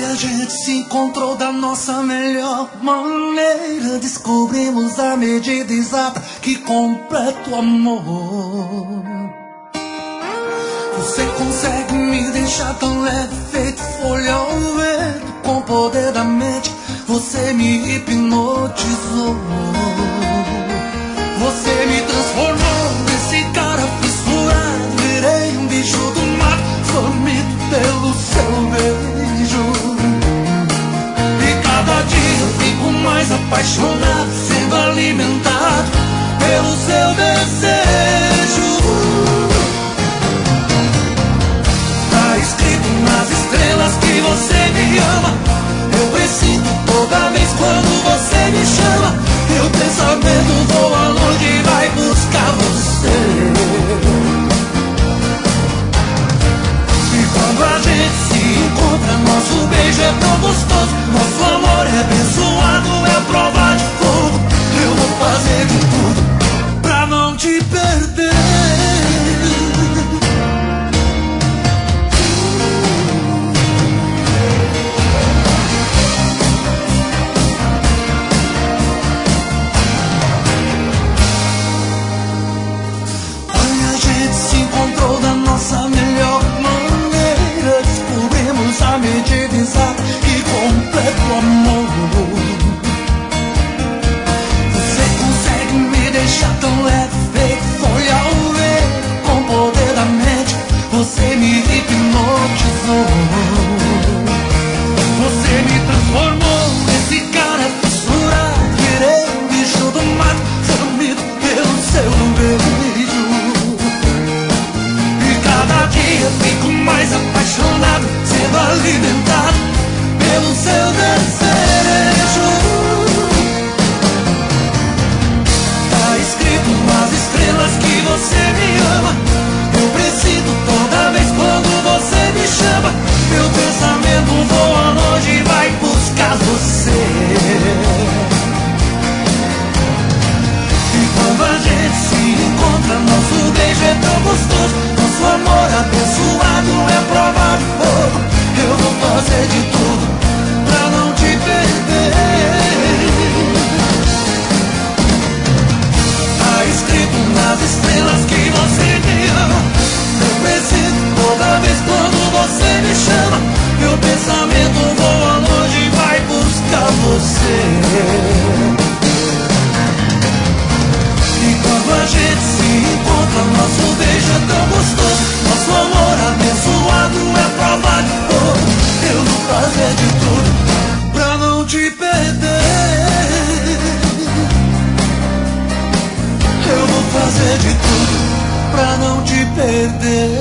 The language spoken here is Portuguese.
a gente se encontrou da nossa melhor maneira. Descobrimos a medida exata que completa o amor. Você consegue me deixar tão leve, feito folha ao vento. Com o poder da mente, você me hipnotizou. Você me transformou nesse cara fissurado. Virei um bicho do mato, faminto pelo seu beijo. E cada dia eu fico mais apaixonado, sendo alimentado pelo seu desejo. Tá escrito nas estrelas que você me ama. Eu preciso toda vez quando você me chama. Meu pensamento voa longe e vai buscar você. E quando a gente se encontra, nosso beijo é tão gostoso. Nosso amor é abençoado, é prova de fogo. Eu vou fazer de tudo pra não te perder. Da nossa melhor maneira, descobrimos a medida exata que completa o amor. Você consegue me deixar tão leve, feito folha ao vento. Com o poder da mente, você me hipnotizou. Você me transformou nesse cara fissurado. Virei um bicho do mato, faminto pelo seu beijo. Cada dia fico mais apaixonado, sendo alimentado pelo seu desejo. Tá escrito nas estrelas que você me ama. Eu preciso toda vez quando você me chama. Meu pensamento voa longe e vai buscar você. E quando a gente se encontra, nosso beijo é tão gostoso. Nosso amor abençoado é prova de fogo. Eu vou fazer de tudo pra não te perder. Tá escrito nas estrelas que você me ama. Eu preciso toda vez quando você me chama. Meu pensamento voa longe e vai buscar você. E quando a gente se encontra, nosso beijo é tão gostoso. Nosso amor abençoado é prova de fogo. Eu vou fazer de tudo pra não te perder. Eu vou fazer de tudo pra não te perder.